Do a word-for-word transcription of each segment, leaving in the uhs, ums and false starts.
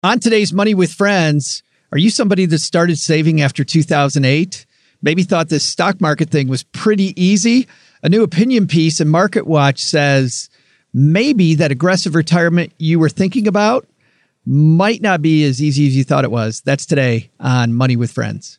On today's Money with Friends, are you somebody that started saving after two thousand eight? Maybe thought this stock market thing was pretty easy? A new opinion piece in MarketWatch says maybe that aggressive retirement you were thinking about might not be as easy as you thought it was. That's today on Money with Friends.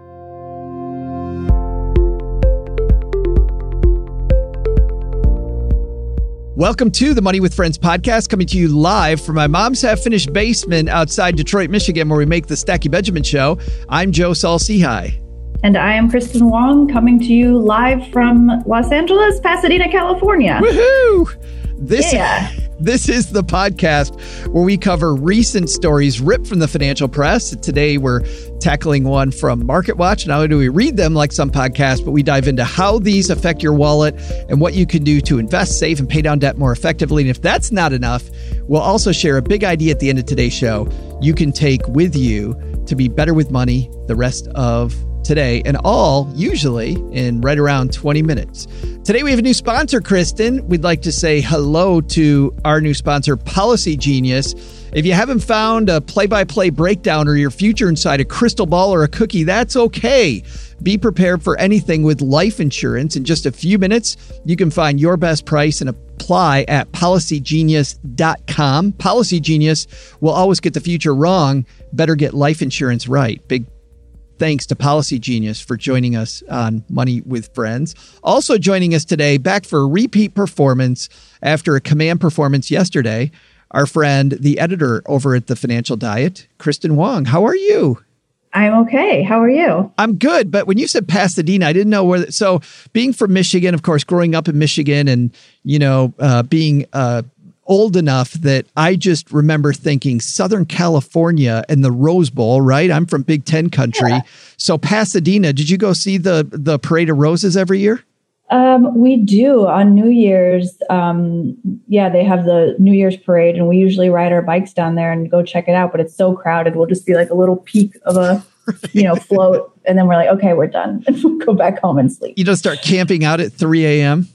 Welcome to the Money with Friends podcast, coming to you live from my mom's half-finished basement outside Detroit, Michigan, where we make the Stacky Benjamin Show. I'm Joe Saul-Sehy. And I am Kristen Wong, coming to you live from Los Angeles, Pasadena, California. Woohoo! This, yeah. This is the podcast where we cover recent stories ripped from the financial press. Today, we're tackling one from MarketWatch. Not only do we read them like some podcasts, but we dive into how these affect your wallet and what you can do to invest, save, and pay down debt more effectively. And if that's not enough, we'll also share a big idea at the end of today's show you can take with you to be better with money the rest of today, and all usually in right around twenty minutes. Today we have a new sponsor, Kristen. We'd like to say hello to our new sponsor, Policy Genius. If you haven't found a play-by-play breakdown or your future inside a crystal ball or a cookie, that's okay. Be prepared for anything with life insurance. In just a few minutes, you can find your best price and apply at policy genius dot com. Policy Genius will always get the future wrong. Better get life insurance right. Big thanks to Policy Genius for joining us on Money with Friends. Also joining us today, back for a repeat performance after a command performance yesterday, our friend, the editor over at The Financial Diet, Kristen Wong. How are you? I'm okay. How are you? I'm good. But when you said Pasadena, I didn't know where. So being from Michigan, of course, growing up in Michigan and, you know, uh, being uh old enough that I just remember thinking Southern California and the Rose Bowl, right? I'm from Big Ten country. Yeah. So Pasadena, did you go see the, the Parade of Roses every year? Um, we do on New Year's. Um, yeah, they have the New Year's parade and we usually ride our bikes down there and go check it out, but it's so crowded. We'll just be like a little peak of a, you know, float. And then we're like, okay, we're done. And we'll go back home and sleep. You don't start camping out at three a.m.?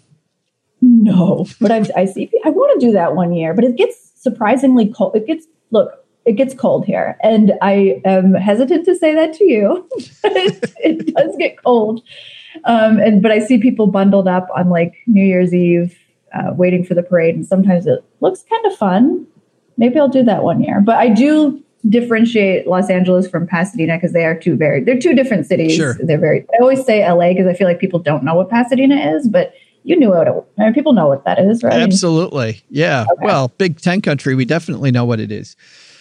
No, but I, I see, I want to do that one year, but it gets surprisingly cold. It gets, look, it gets cold here. And I am hesitant to say that to you. it, it does get cold. Um, and, but I see people bundled up on like New Year's Eve, uh, waiting for the parade. And sometimes it looks kind of fun. Maybe I'll do that one year, but I do differentiate Los Angeles from Pasadena because they are two very, they're two different cities. Sure. They're very, I always say L A because I feel like people don't know what Pasadena is, but you knew what it was. I mean, people know what that is, right? Absolutely. Yeah. Okay. Well, Big Ten country, we definitely know what it is.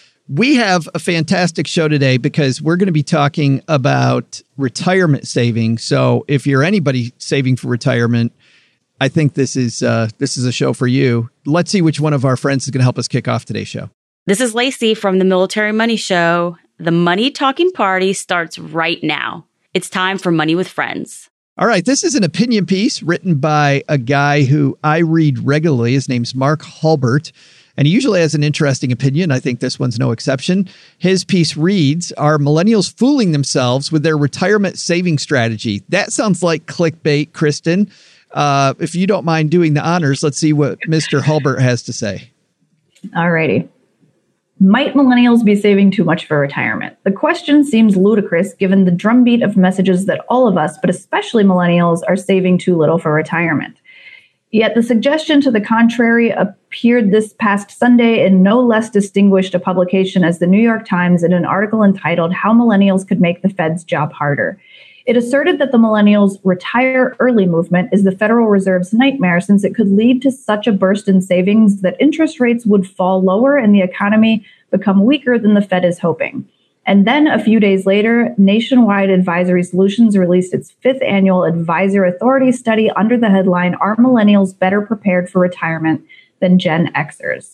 We have a fantastic show today because we're going to be talking about retirement saving. So if you're anybody saving for retirement, I think this is uh, this is a show for you. Let's see which one of our friends is going to help us kick off today's show. This is Lacey from the Military Money Show. The Money Talking Party starts right now. It's time for Money with Friends. All right, this is an opinion piece written by a guy who I read regularly. His name's Mark Hulbert, and he usually has an interesting opinion. I think this one's no exception. His piece reads, "Are millennials fooling themselves with their retirement saving strategy?" That sounds like clickbait, Kristen. Uh, if you don't mind doing the honors, let's see what Mister Hulbert has to say. All righty. Might millennials be saving too much for retirement? The question seems ludicrous given the drumbeat of messages that all of us, but especially millennials, are saving too little for retirement. Yet the suggestion to the contrary appeared this past Sunday in no less distinguished a publication as the New York Times in an article entitled "How Millennials Could Make the Fed's Job Harder." It asserted that the millennials' retire early movement is the Federal Reserve's nightmare since it could lead to such a burst in savings that interest rates would fall lower and the economy become weaker than the Fed is hoping. And then a few days later, Nationwide Advisory Solutions released its fifth annual Advisor Authority study under the headline, "Are Millennials Better Prepared for Retirement Than Gen Xers?"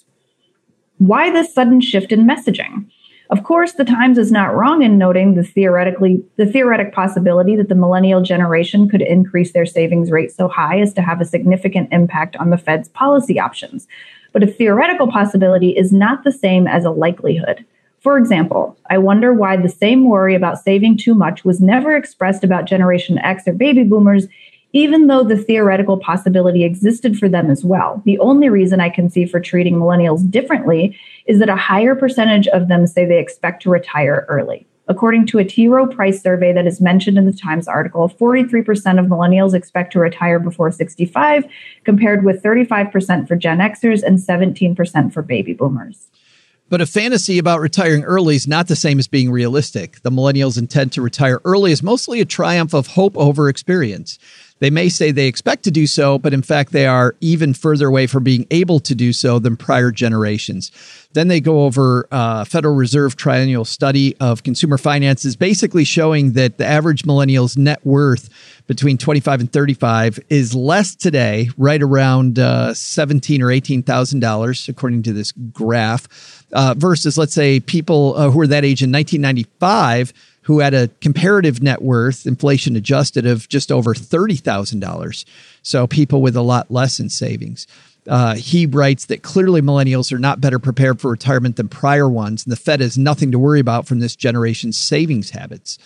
Why this sudden shift in messaging? Of course, the Times is not wrong in noting the theoretically the theoretic possibility that the millennial generation could increase their savings rate so high as to have a significant impact on the Fed's policy options. But a theoretical possibility is not the same as a likelihood. For example, I wonder why the same worry about saving too much was never expressed about Generation X or baby boomers, even though the theoretical possibility existed for them as well. The only reason I can see for treating millennials differently is that a higher percentage of them say they expect to retire early. According to a T. Rowe Price survey that is mentioned in the Times article, forty-three percent of millennials expect to retire before sixty-five, compared with thirty-five percent for Gen Xers and seventeen percent for baby boomers. But a fantasy about retiring early is not the same as being realistic. The millennials' intent to retire early is mostly a triumph of hope over experience. They may say they expect to do so, but in fact, they are even further away from being able to do so than prior generations. Then they go over a Federal Reserve triennial study of consumer finances, basically showing that the average millennial's net worth between twenty-five and thirty-five is less today, right around uh, seventeen thousand dollars or eighteen thousand dollars, according to this graph, uh, versus, let's say, people uh, who were that age in nineteen ninety-five, who had a comparative net worth, inflation adjusted, of just over thirty thousand dollars. So people with a lot less in savings. Uh, he writes that clearly millennials are not better prepared for retirement than prior ones, and the Fed has nothing to worry about from this generation's savings habits.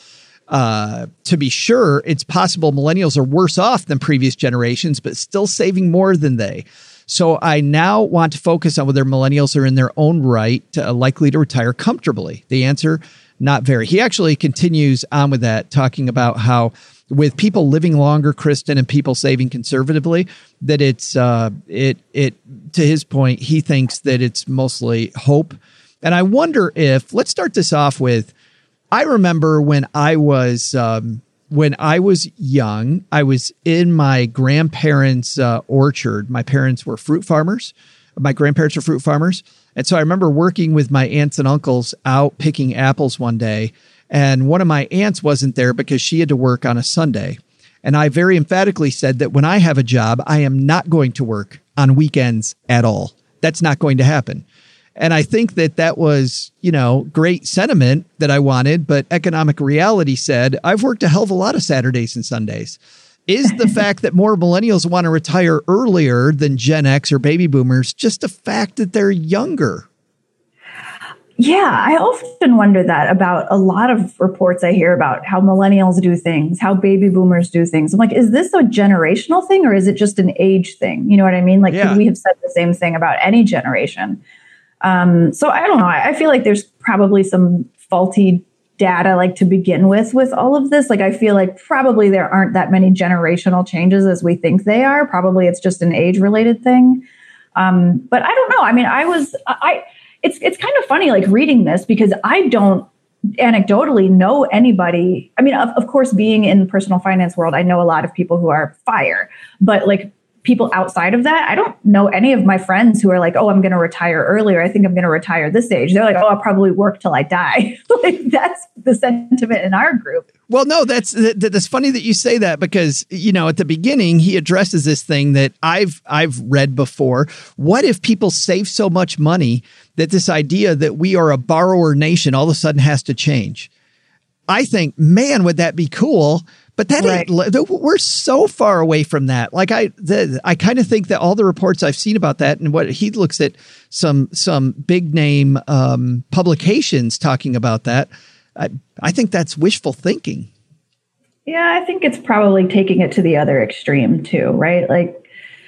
Uh, to be sure, it's possible millennials are worse off than previous generations, but still saving more than they. So I now want to focus on whether millennials are in their own right to, uh, likely to retire comfortably. The answer, not very. He actually continues on with that, talking about how with people living longer, Kristen, and people saving conservatively, that it's, uh, it, it, to his point, he thinks that it's mostly hope. And I wonder if, let's start this off with, I remember when I was, um, when I was young, I was in my grandparents' uh, orchard. My parents were fruit farmers. My grandparents were fruit farmers. And so I remember working with my aunts and uncles out picking apples one day. And one of my aunts wasn't there because she had to work on a Sunday. And I very emphatically said that when I have a job, I am not going to work on weekends at all. That's not going to happen. And I think that that was, you know, great sentiment that I wanted, but economic reality said, I've worked a hell of a lot of Saturdays and Sundays. Is the fact that more millennials want to retire earlier than Gen X or baby boomers just the fact that they're younger? Yeah, I often wonder that about a lot of reports I hear about how millennials do things, how baby boomers do things. I'm like, is this a generational thing or is it just an age thing? You know what I mean? Like, yeah. Could we have said the same thing about any generation? Um, so I don't know. I, I feel like there's probably some faulty data, like to begin with, with all of this. Like, I feel like probably there aren't that many generational changes as we think they are. Probably it's just an age related thing. Um, but I don't know. I mean, I was, I, it's, it's kind of funny, like reading this, because I don't anecdotally know anybody. I mean, of, of course, being in the personal finance world, I know a lot of people who are FIRE, but like people outside of that, I don't know any of my friends who are like, oh, I'm going to retire earlier. I think I'm going to retire this age. They're like, oh, I'll probably work till I die. Like, that's the sentiment in our group. Well, no, that's that's funny that you say that, because, you know, at the beginning, he addresses this thing that I've I've read before. What if people save so much money that this idea that we are a borrower nation all of a sudden has to change? I think, man, would that be cool? But that right. ain't, we're so far away from that. Like I, the, I kind of think that all the reports I've seen about that, and what he looks at some some big name um, publications talking about that, I, I think that's wishful thinking. Yeah, I think it's probably taking it to the other extreme too, right? Like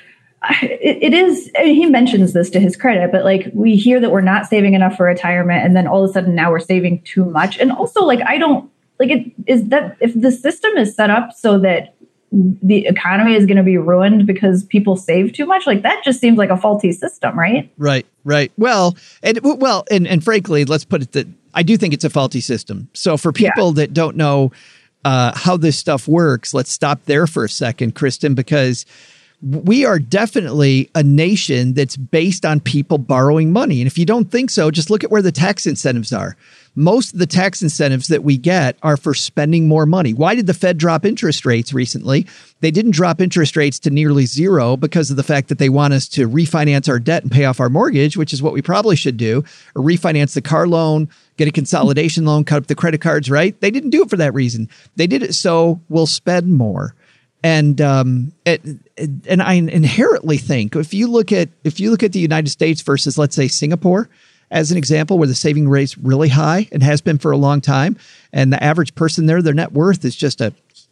it, it is. I mean, he mentions this to his credit, but like we hear that we're not saving enough for retirement, and then all of a sudden now we're saving too much. And also, like I don't. Like, it is that if the system is set up so that the economy is going to be ruined because people save too much, like that just seems like a faulty system, right? Right, right. Well, and well, and, and frankly, let's put it that I do think it's a faulty system. So for people yeah. that don't know uh, how this stuff works, let's stop there for a second, Kristen, because we are definitely a nation that's based on people borrowing money. And if you don't think so, just look at where the tax incentives are. Most of the tax incentives that we get are for spending more money. Why did the Fed drop interest rates recently? They didn't drop interest rates to nearly zero because of the fact that they want us to refinance our debt and pay off our mortgage, which is what we probably should do, or refinance the car loan, get a consolidation loan, cut up the credit cards, right? They didn't do it for that reason. They did it so we'll spend more. And um, it, it, and I inherently think if you look at if you look at the United States versus, let's say, Singapore, as an example, where the saving rate's really high and has been for a long time, and the average person there, their net worth is just a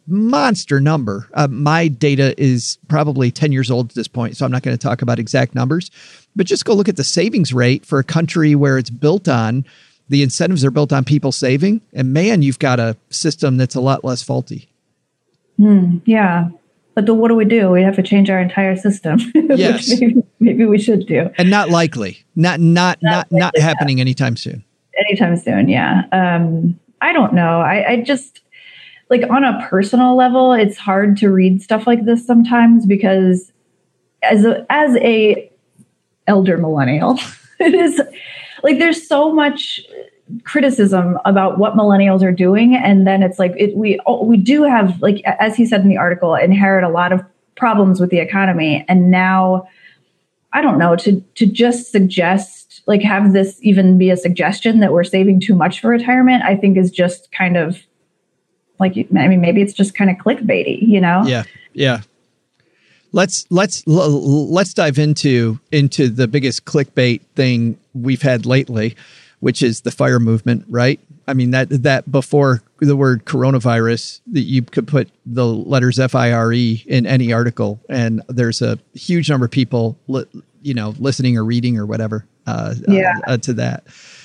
monster number. Uh, my data is probably ten years old at this point, so I'm not going to talk about exact numbers. But just go look at the savings rate for a country where it's built on, the incentives are built on people saving. And man, you've got a system that's a lot less faulty. Hmm, yeah. But the, what do we do? We have to change our entire system. Yes. Which maybe, maybe we should do. And not likely. Not not not not, not happening yeah. anytime soon. Anytime soon, yeah. Um, I don't know. I, I just, like on a personal level, it's hard to read stuff like this sometimes because as a, as a elder millennial, it is like there's so much criticism about what millennials are doing, and then it's like it, we we do have, like as he said in the article, inherit a lot of problems with the economy, and now I don't know, to to just suggest, like have this even be a suggestion that we're saving too much for retirement, I think is just kind of like, I mean, maybe it's just kind of clickbaity, you know? Yeah, yeah. Let's let's let's dive into into the biggest clickbait thing we've had lately, which is the FIRE movement, right? I mean, that that before the word coronavirus, that you could put the letters F I R E in any article, and there's a huge number of people, li- you know, listening or reading or whatever uh, yeah. uh, uh, to that.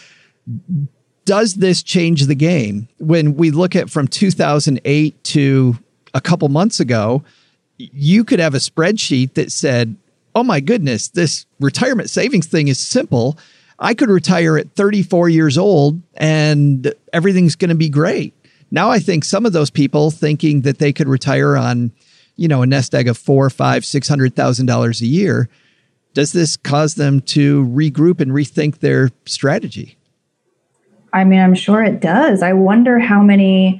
Does this change the game? When we look at from two thousand eight to a couple months ago, you could have a spreadsheet that said, oh my goodness, this retirement savings thing is simple. I could retire at thirty-four years old and everything's going to be great. Now I think some of those people thinking that they could retire on, you know, a nest egg of four, five, six hundred thousand dollars a year. Does this cause them to regroup and rethink their strategy? I mean, I'm sure it does. I wonder how many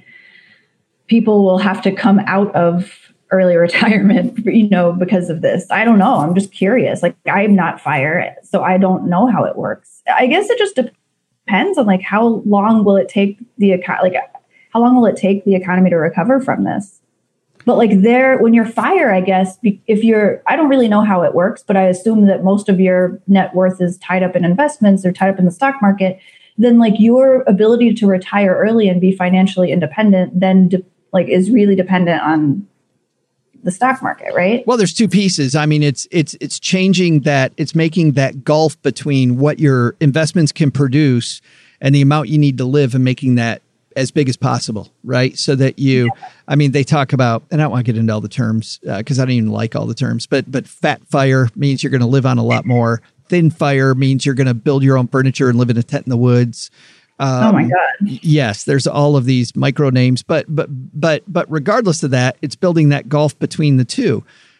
people will have to come out of early retirement, you know, because of this. I don't know. I'm just curious. Like, I'm not FIRE, so I don't know how it works. I guess it just depends on like how long will it take the eco- like how long will it take the economy to recover from this? But like there, when you're FIRE, I guess if you're, I don't really know how it works, but I assume that most of your net worth is tied up in investments or tied up in the stock market. Then like your ability to retire early and be financially independent then de- like is really dependent on the stock market, right? Well, there's two pieces. I mean, it's it's it's changing that, it's making that gulf between what your investments can produce and the amount you need to live, and making that as big as possible, right? So that you, yeah. I mean, they talk about, and I don't want to get into all the terms because uh, I don't even like all the terms, but but fat FIRE means you're going to live on a lot more. Thin FIRE means you're going to build your own furniture and live in a tent in the woods. Um, oh my God. Yes, there's all of these micro names, but but but but regardless of that, it's building that gulf between the two.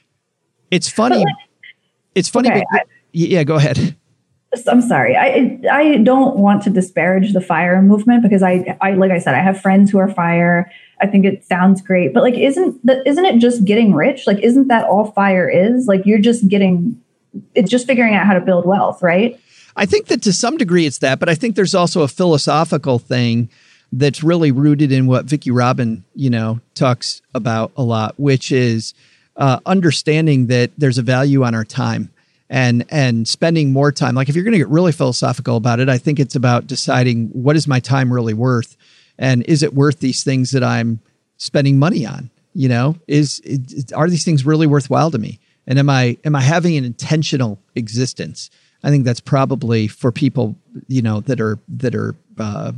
It's funny. Like, it's funny. Okay, but, I, yeah, go ahead. I'm sorry. I I don't want to disparage the FIRE movement because I I like I said, I have friends who are FIRE. I think it sounds great, but like, isn't that isn't it just getting rich? Like, isn't that all FIRE is? Like, you're just getting, it's just figuring out how to build wealth, right? I think that to some degree it's that, but I think there's also a philosophical thing that's really rooted in what Vicki Robin, you know, talks about a lot, which is uh, understanding that there's a value on our time and and spending more time. Like if you're going to get really philosophical about it, I think it's about deciding what is my time really worth, and is it worth these things that I'm spending money on? You know, is, is are these things really worthwhile to me? And am I am I having an intentional existence? I think that's probably for people, you know, that are that are uh,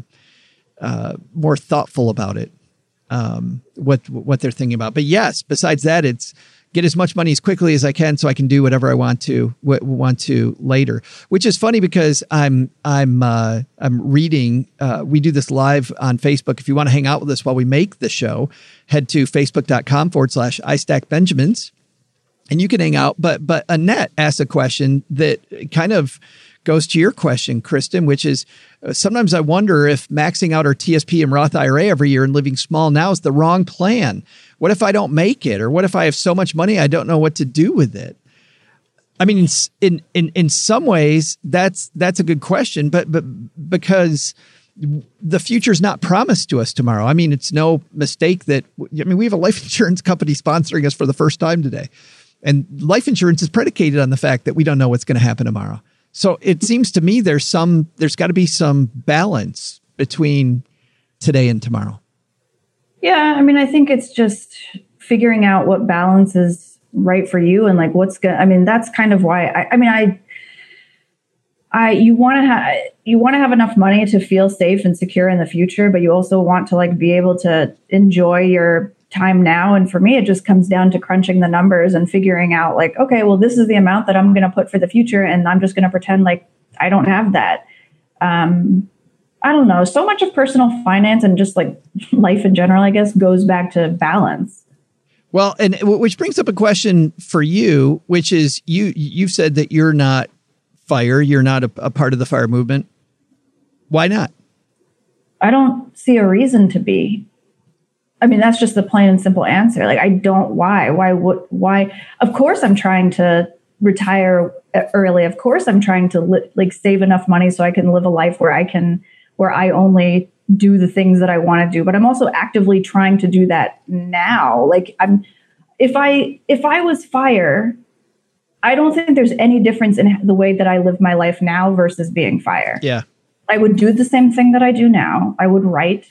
uh, more thoughtful about it, um, what what they're thinking about. But yes, besides that, it's get as much money as quickly as I can so I can do whatever I want to w- want to later. Which is funny because I'm I'm uh, I'm reading. Uh, we do this live on Facebook. If you want to hang out with us while we make the show, head to facebook.com forward slash iStackBenjamins. And you can hang out, but but Annette asked a question that kind of goes to your question, Kristen, which is uh, sometimes I wonder if maxing out our T S P and Roth I R A every year and living small now is the wrong plan. What if I don't make it? Or what if I have so much money I don't know what to do with it? I mean, in in in some ways, that's that's a good question, but but because the future is not promised to us tomorrow. I mean, it's no mistake that, I mean, we have a life insurance company sponsoring us for the first time today. And life insurance is predicated on the fact that we don't know what's going to happen tomorrow. So it seems to me there's some, there's got to be some balance between today and tomorrow. Yeah. I mean, I think it's just figuring out what balance is right for you and like what's good. I mean, that's kind of why I, I mean, I, I, you want to have, you want to have enough money to feel safe and secure in the future, but you also want to like be able to enjoy your time now. And for me, it just comes down to crunching the numbers and figuring out like, okay, well, this is the amount that I'm going to put for the future. And I'm just going to pretend like I don't have that. Um, I don't know. So much of personal finance and just like life in general, I guess, goes back to balance. Well, and which brings up a question for you, which is you, you've said that you're not FIRE. You're not a, a part of the FIRE movement. Why not? I don't see a reason to be. I mean, that's just the plain and simple answer. Like, I don't, why, why, would, why? Of course I'm trying to retire early. Of course I'm trying to li- like save enough money so I can live a life where I can, where I only do the things that I want to do. But I'm also actively trying to do that now. Like I'm, if I, if I was FIRE, I don't think there's any difference in the way that I live my life now versus being FIRE. Yeah. I would do the same thing that I do now. I would write.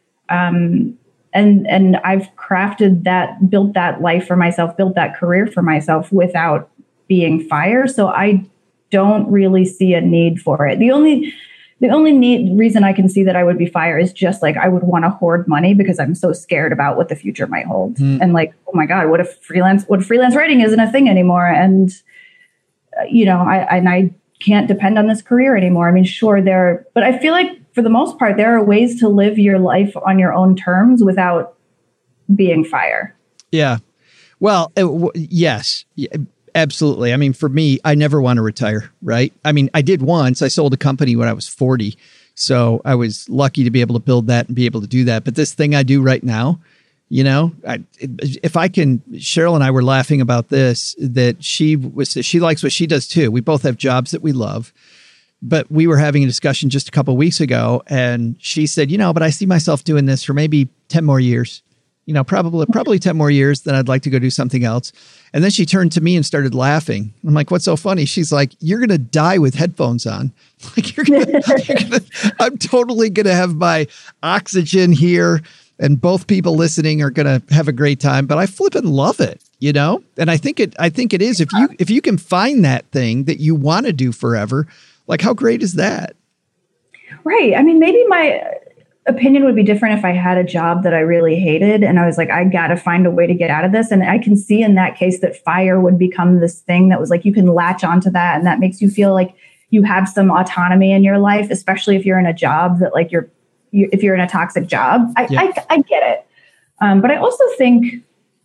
Um, and, and I've crafted that, built that life for myself, built that career for myself without being FIRE. So I don't really see a need for it. The only, the only need reason I can see that I would be FIRE is just like, I would want to hoard money because I'm so scared about what the future might hold. Mm. And like, oh my God, what if freelance, what if freelance writing isn't a thing anymore? And, uh, you know, I, and I can't depend on this career anymore. I mean, sure there, but I feel like for the most part, there are ways to live your life on your own terms without being FIRE. Yeah. Well, it, w- yes. Yeah. Absolutely. I mean, for me, I never want to retire, right? I mean, I did once. I sold a company when I was forty. So I was lucky to be able to build that and be able to do that. But this thing I do right now, you know, I, if I can, Cheryl and I were laughing about this, that she was, she likes what she does too. We both have jobs that we love, but we were having a discussion just a couple of weeks ago and she said, you know, but I see myself doing this for maybe ten more years. You know, probably probably ten more years, then I'd like to go do something else. And then she turned to me and started laughing. I'm like, what's so funny? She's like, you're going to die with headphones on. Like, you're gonna, you're gonna, I'm totally going to have my oxygen here and both people listening are going to have a great time. But I flippin' love it, you know? And I think it I think it is. If you if you can find that thing that you want to do forever, like how great is that? Right. I mean, maybe my opinion would be different if I had a job that I really hated and I was like, I got to find a way to get out of this. And I can see in that case that FIRE would become this thing that was like, you can latch onto that. And that makes you feel like you have some autonomy in your life, especially if you're in a job that like you're, you, if you're in a toxic job. I, yeah. I, I get it. Um, but I also think,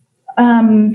um,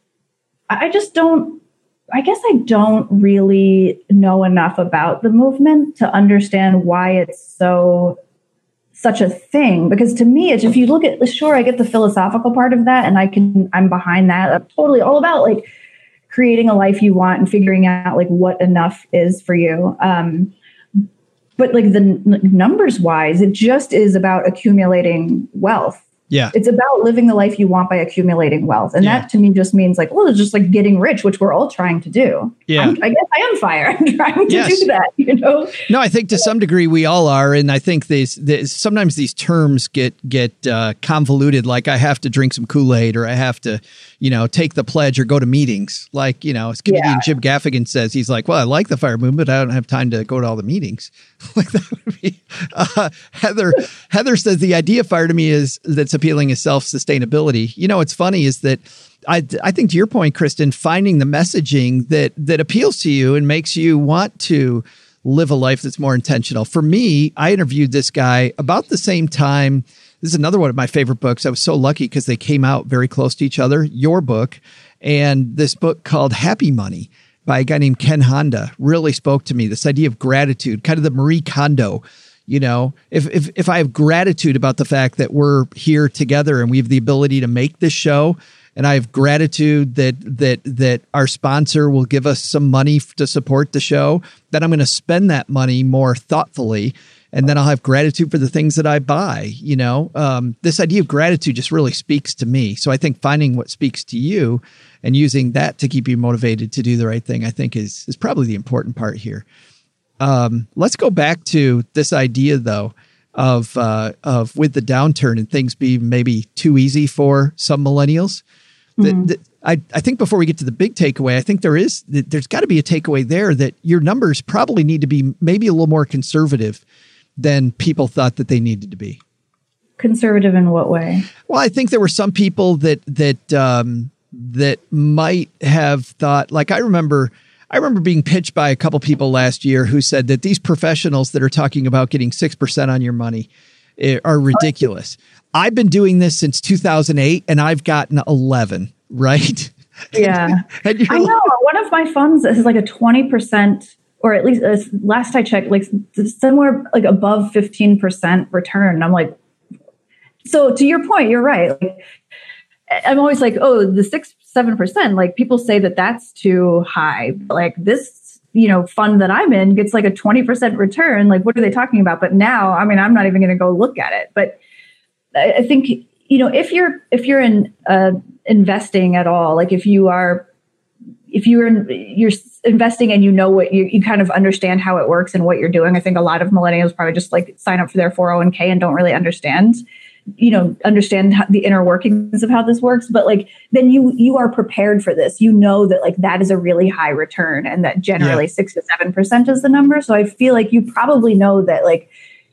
I just don't, I guess I don't really know enough about the movement to understand why it's so such a thing, because to me, it's if you look at, sure, I get the philosophical part of that and I can, I'm behind that. I'm totally all about like creating a life you want and figuring out like what enough is for you. Um, but like the n- numbers wise, it just is about accumulating wealth. Yeah. It's about living the life you want by accumulating wealth. And yeah. that to me just means like, well, it's just like getting rich, which we're all trying to do. Yeah. I'm, I guess I am FIRE. I'm trying to yes. do that, you know? No, I think to some degree we all are. And I think these, these sometimes these terms get, get uh, convoluted. Like I have to drink some Kool-Aid or I have to, you know, take the pledge or go to meetings. Like, you know, as comedian yeah. Jim Gaffigan says, he's like, well, I like the FIRE movement, but I don't have time to go to all the meetings. Like that would be, uh, Heather, Heather says the idea of FIRE to me is that's appealing is self-sustainability. You know, what's funny is that I, I think to your point, Kristen, finding the messaging that, that appeals to you and makes you want to live a life that's more intentional. For me, I interviewed this guy about the same time. This is another one of my favorite books. I was so lucky because they came out very close to each other. Your book and this book called Happy Money by a guy named Ken Honda really spoke to me. This idea of gratitude, kind of the Marie Kondo. You know, if, if if I have gratitude about the fact that we're here together and we have the ability to make this show, and I have gratitude that that that our sponsor will give us some money to support the show, then I'm going to spend that money more thoughtfully. And then I'll have gratitude for the things that I buy. You know, um, this idea of gratitude just really speaks to me. So I think finding what speaks to you and using that to keep you motivated to do the right thing, I think is is probably the important part here. Um, let's go back to this idea, though, of uh, of with the downturn and things being maybe too easy for some millennials. Mm-hmm. The, the, I, I think before we get to the big takeaway, I think there is there's got to be a takeaway there that your numbers probably need to be maybe a little more conservative than people thought that they needed to be. Conservative in what way? Well, I think there were some people that that um, that might have thought, like I remember. I remember being pitched by a couple people last year who said that these professionals that are talking about getting six percent on your money are ridiculous. I've been doing this since two thousand eight and I've gotten eleven, right? Yeah. and, and I know. One of my funds is like a twenty percent, or at least uh, last I checked, like somewhere like above fifteen percent return. And I'm like, so to your point, you're right. Like, I'm always like, oh, the six, seven percent, like people say that that's too high. Like this, you know, fund that I'm in gets like a twenty percent return. Like, what are they talking about? But now, I mean, I'm not even going to go look at it. But I think, you know, if you're, if you're in uh, investing at all, like if you are, if you're, in, you're investing and you know what you, you kind of understand how it works and what you're doing. I think a lot of millennials probably just like sign up for their four oh one k and don't really understand you know, understand how, the inner workings of how this works. But like, then you, you are prepared for this. You know that like that is a really high return and that generally yeah. six to seven percent is the number. So I feel like you probably know that like,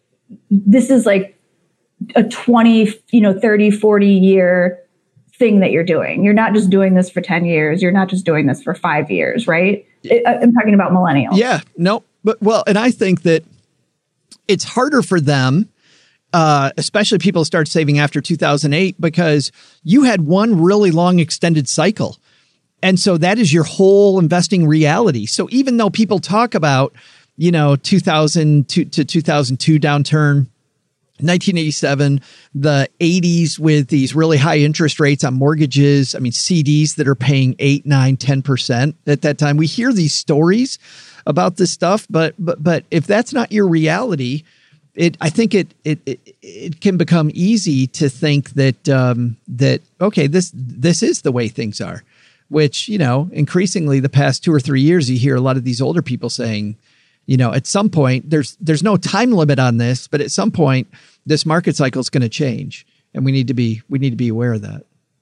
this is like a twenty, you know, thirty, forty year thing that you're doing. You're not just doing this for ten years. You're not just doing this for five years, right? I'm talking about millennials. Yeah, no, but well, and I think that it's harder for them, Uh, especially people start saving after two thousand eight, because you had one really long extended cycle. And so that is your whole investing reality. So even though people talk about, you know, two thousand to, to two thousand two downturn, nineteen eighty-seven, the eighties with these really high interest rates on mortgages, I mean, C Ds that are paying eight, nine, ten percent at that time. We hear these stories about this stuff, but, but, but if that's not your reality, It, I think it, it it it can become easy to think that um, that okay, this this is the way things are, which, you know, increasingly the past two or three years, you hear a lot of these older people saying, you know, at some point there's there's no time limit on this, but at some point this market cycle is going to change, and we need to be we need to be aware of that.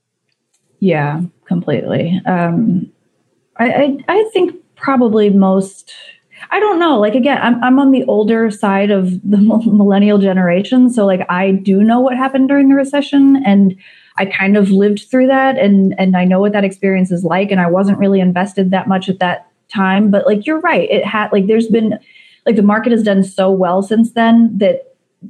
Yeah, completely. Um, I, I I think probably most. I don't know. Like, again, I'm I'm on the older side of the millennial generation. So like, I do know what happened during the recession, and I kind of lived through that. And, and I know what that experience is like. And I wasn't really invested that much at that time, but like, you're right. It had like, there's been like, the market has done so well since then that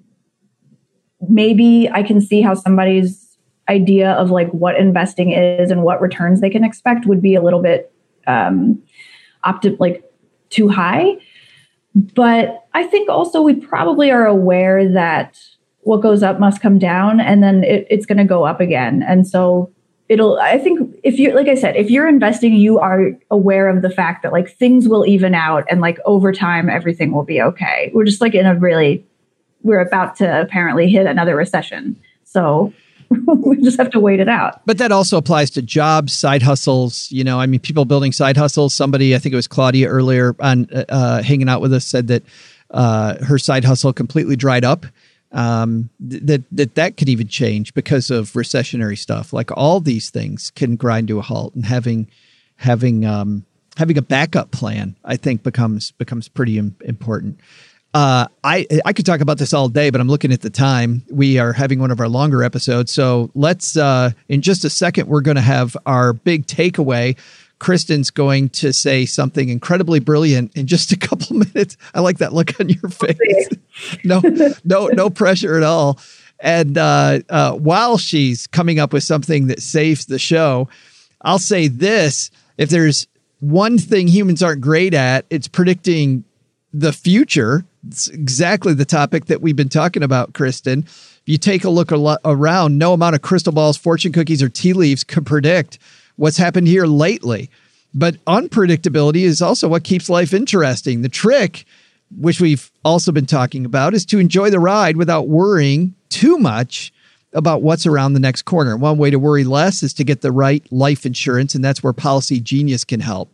maybe I can see how somebody's idea of like what investing is and what returns they can expect would be a little bit, um, opti- like, too high. But I think also we probably are aware that what goes up must come down, and then it, it's going to go up again. And so it'll, I think if you're, like I said, if you're investing, you are aware of the fact that like things will even out and like over time, everything will be okay. We're just like in a really, we're about to apparently hit another recession. So we just have to wait it out. But that also applies to jobs, side hustles. You know, I mean, people building side hustles. Somebody, I think it was Claudia earlier on uh, hanging out with us, said that uh, her side hustle completely dried up. Um, that that that could even change because of recessionary stuff. Like all these things can grind to a halt, and having having um, having a backup plan, I think, becomes becomes pretty im- important. Uh, I I could talk about this all day, but I'm looking at the time. We are having one of our longer episodes. So let's, uh, in just a second, we're going to have our big takeaway. Kristen's going to say something incredibly brilliant in just a couple minutes. I like that look on your face. no, no, no pressure at all. And uh, uh, while she's coming up with something that saves the show, I'll say this. If there's one thing humans aren't great at, it's predicting the future. It's exactly the topic that we've been talking about, Kristen. If you take a look al- around, no amount of crystal balls, fortune cookies, or tea leaves can predict what's happened here lately. But unpredictability is also what keeps life interesting. The trick, which we've also been talking about, is to enjoy the ride without worrying too much about what's around the next corner. One way to worry less is to get the right life insurance, and that's where Policy Genius can help.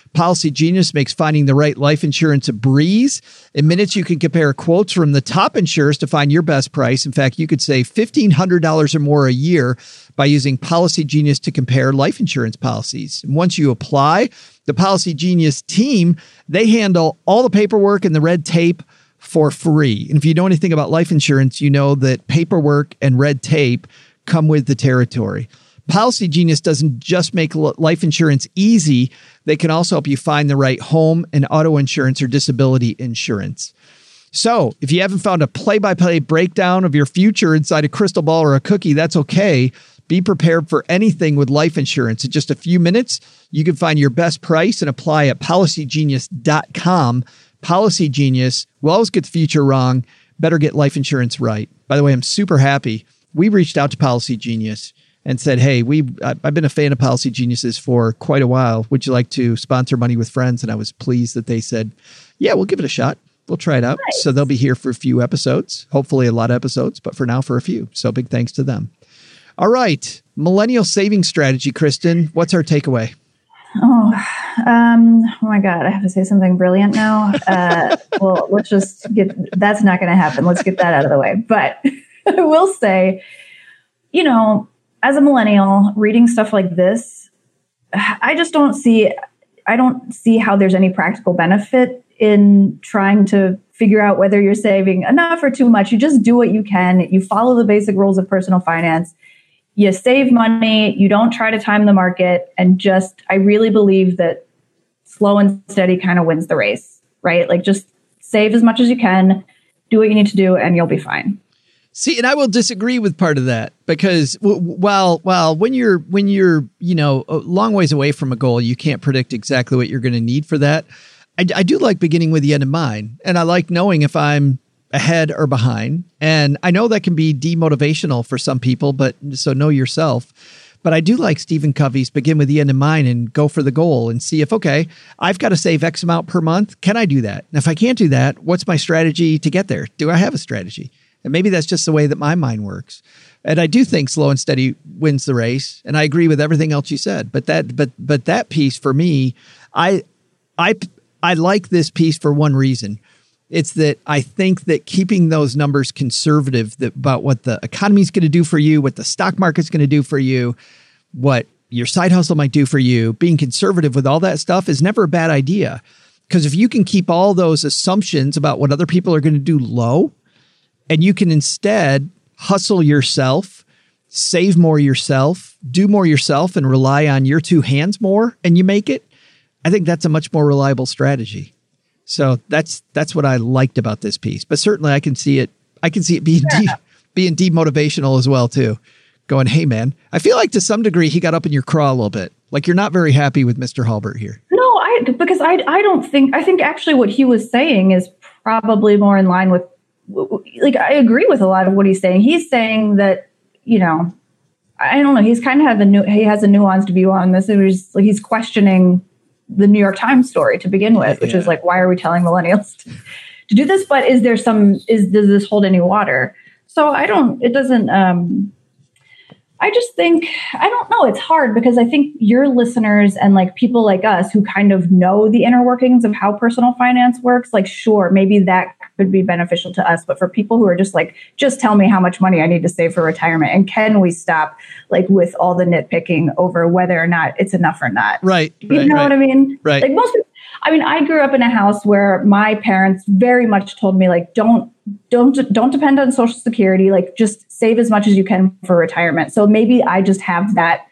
Policy Genius makes finding the right life insurance a breeze. In minutes, you can compare quotes from the top insurers to find your best price. In fact, you could save fifteen hundred dollars or more a year by using Policy Genius to compare life insurance policies. And once you apply, the Policy Genius team, they handle all the paperwork and the red tape for free. And if you know anything about life insurance, you know that paperwork and red tape come with the territory. Policy Genius doesn't just make life insurance easy. They can also help you find the right home and auto insurance or disability insurance. So if you haven't found a play-by-play breakdown of your future inside a crystal ball or a cookie, that's okay. Be prepared for anything with life insurance. In just a few minutes, you can find your best price and apply at policy genius dot com. Policy Genius will always get the future wrong. Better get life insurance right. By the way, I'm super happy. We reached out to Policy Genius and said, hey, we I've been a fan of Policy Geniuses for quite a while. Would you like to sponsor Money with Friends? And I was pleased that they said, yeah, we'll give it a shot. We'll try it out. Nice. So they'll be here for a few episodes, hopefully a lot of episodes, but for now, for a few. So big thanks to them. All right. Millennial saving strategy, Kristen. What's our takeaway? Oh, um, oh my God. I have to say something brilliant now. Uh, well, let's just get, that's not going to happen. Let's get that out of the way. But I will say, you know, as a millennial reading stuff like this, I just don't see, I don't see how there's any practical benefit in trying to figure out whether you're saving enough or too much. You just do what you can. You follow the basic rules of personal finance. You save money. You don't try to time the market. And just, I really believe that slow and steady kind of wins the race, right? Like just save as much as you can, do what you need to do, and you'll be fine. See, and I will disagree with part of that because w- while while when you're when you're you know a long ways away from a goal, you can't predict exactly what you're going to need for that. I, I do like beginning with the end in mind, and I like knowing if I'm ahead or behind. And I know that can be demotivational for some people, but so know yourself. But I do like Stephen Covey's begin with the end in mind and go for the goal and see if, okay, I've got to save X amount per month. Can I do that? And if I can't do that, what's my strategy to get there? Do I have a strategy? And maybe that's just the way that my mind works. And I do think slow and steady wins the race. And I agree with everything else you said. But that, but, but that piece for me, I, I, I like this piece for one reason. It's that I think that keeping those numbers conservative that, about what the economy is going to do for you, what the stock market's going to do for you, what your side hustle might do for you, being conservative with all that stuff is never a bad idea. Because if you can keep all those assumptions about what other people are going to do low, and you can instead hustle yourself, save more yourself, do more yourself, and rely on your two hands more, and you make it, I think that's a much more reliable strategy. So that's that's what I liked about this piece. But certainly I can see it. I can see it being de- being demotivational as well too. Going, hey man, I feel like to some degree he got up in your craw a little bit. Like you're not very happy with Mister Halbert here. No, I because I I don't think I think actually what he was saying is probably more in line with. Like, I agree with a lot of what he's saying. He's saying that, you know, I don't know. He's kind of have a new, he has a nuanced view on this. It was like, he's questioning the New York Times story to begin with, which yeah. is like, why are we telling millennials to, to do this? But is there some, is, does this hold any water? So I don't, it doesn't, um, I just think, I don't know. It's hard because I think your listeners and like people like us who kind of know the inner workings of how personal finance works, like, sure, maybe that could be beneficial to us. But for people who are just like, just tell me how much money I need to save for retirement. And can we stop like with all the nitpicking over whether or not it's enough or not? Right. You right, know right. what I mean? Right. Like most people, I mean, I grew up in a house where my parents very much told me, like, don't, don't, don't depend on Social Security. Like, just save as much as you can for retirement. So maybe I just have that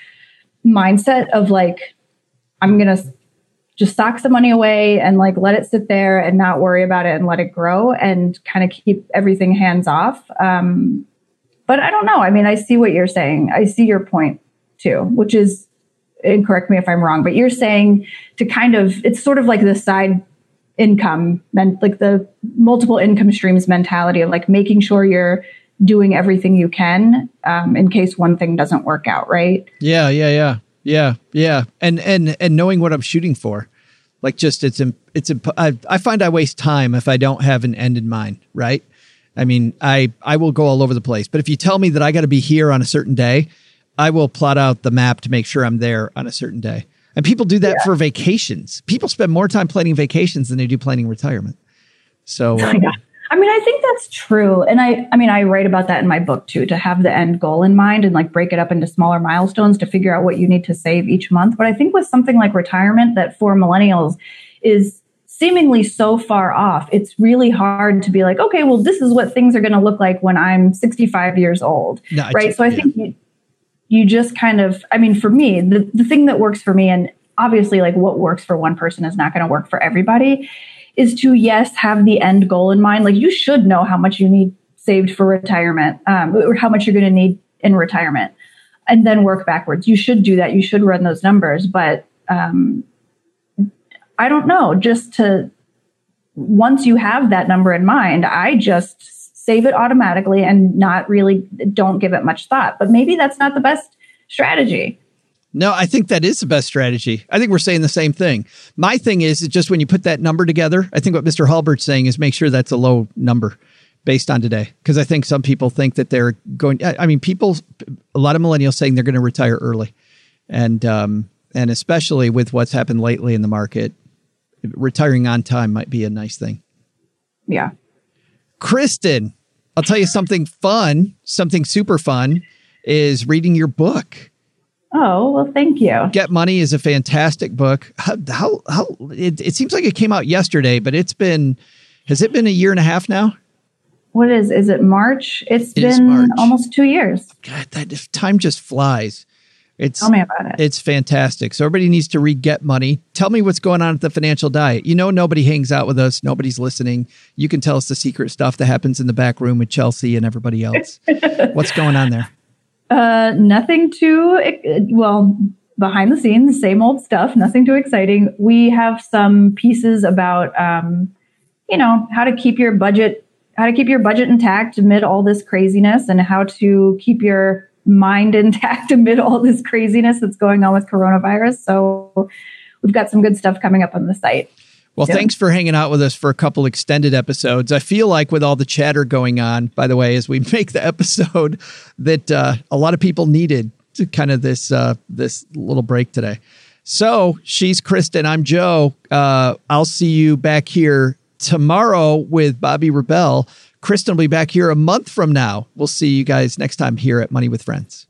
mindset of like, I'm going to just sock some money away and like, let it sit there and not worry about it and let it grow and kind of keep everything hands off. Um, but I don't know. I mean, I see what you're saying. I see your point too, which is, and correct me if I'm wrong, but you're saying to kind of, it's sort of like the side income, and like the multiple income streams mentality of like making sure you're doing everything you can um, in case one thing doesn't work out, right? Yeah, yeah, yeah, yeah, yeah. And and and knowing what I'm shooting for, like just it's it's I, I find I waste time if I don't have an end in mind, right? I mean, I I will go all over the place, but if you tell me that I got to be here on a certain day, I will plot out the map to make sure I'm there on a certain day. And people do that Yeah. for vacations. People spend more time planning vacations than they do planning retirement. So, uh, yeah. I mean, I think that's true. And I, I mean, I write about that in my book too, to have the end goal in mind and like break it up into smaller milestones to figure out what you need to save each month. But I think with something like retirement that for millennials is seemingly so far off, it's really hard to be like, okay, well, this is what things are going to look like when I'm sixty-five years old. No, right. just, so I yeah. think you, you just kind of, I mean, for me, the, the thing that works for me, and obviously like what works for one person is not going to work for everybody, is to, yes, have the end goal in mind. Like you should know how much you need saved for retirement, um, or how much you're going to need in retirement, and then work backwards. You should do that. You should run those numbers. But um, I don't know, just to, once you have that number in mind, I just save it automatically and not really, don't give it much thought. But maybe that's not the best strategy. No, I think that is the best strategy. I think we're saying the same thing. My thing is, is just when you put that number together, I think what Mister Hulbert's saying is make sure that's a low number based on today. Because I think some people think that they're going, I mean, people, a lot of millennials saying they're going to retire early. And, um, and especially with what's happened lately in the market, retiring on time might be a nice thing. Yeah. Kristen, I'll tell you something fun, something super fun is reading your book. Oh, well, thank you. Get Money is a fantastic book. How, how, how it, it seems like it came out yesterday, but it's been, has it been a year and a half now? What is, is it March? It's It is been March. almost two years. God, that time just flies. It's, Tell me about it. It's fantastic. So everybody needs to read Get Money. Tell me what's going on at the Financial Diet. You know, nobody hangs out with us. Nobody's listening. You can tell us the secret stuff that happens in the back room with Chelsea and everybody else. What's going on there? Uh, nothing too, well, behind the scenes, same old stuff, nothing too exciting. We have some pieces about, um, you know, how to keep your budget, how to keep your budget intact amid all this craziness, and how to keep your mind intact amid all this craziness that's going on with coronavirus. So we've got some good stuff coming up on the site. Well, Yeah. thanks for hanging out with us for a couple extended episodes. I feel like with all the chatter going on, by the way, as we make the episode, that uh, a lot of people needed to kind of this uh, this little break today. So she's Kristen. I'm Joe. Uh, I'll see you back here tomorrow with Bobby Rebell. Kristen will be back here a month from now. We'll see you guys next time here at Money with Friends.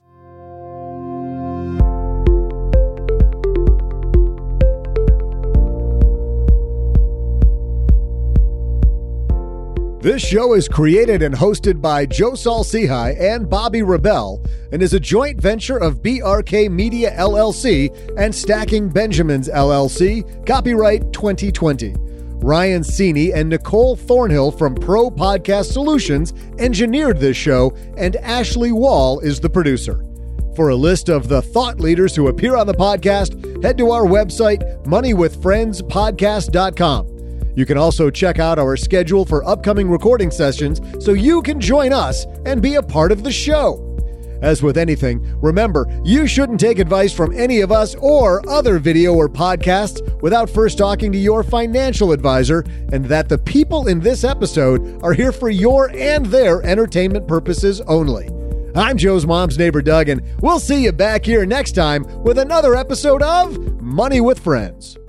This show is created and hosted by Joe Saul-Sehy and Bobby Rebell and is a joint venture of B R K Media L L C and Stacking Benjamins L L C, copyright twenty twenty. Ryan Sini and Nicole Thornhill from Pro Podcast Solutions engineered this show, and Ashley Wall is the producer. For a list of the thought leaders who appear on the podcast, head to our website, money with friends podcast dot com. You can also check out our schedule for upcoming recording sessions so you can join us and be a part of the show. As with anything, remember, you shouldn't take advice from any of us or other video or podcasts without first talking to your financial advisor, and that the people in this episode are here for your and their entertainment purposes only. I'm Joe's mom's neighbor, Doug, and we'll see you back here next time with another episode of Money with Friends.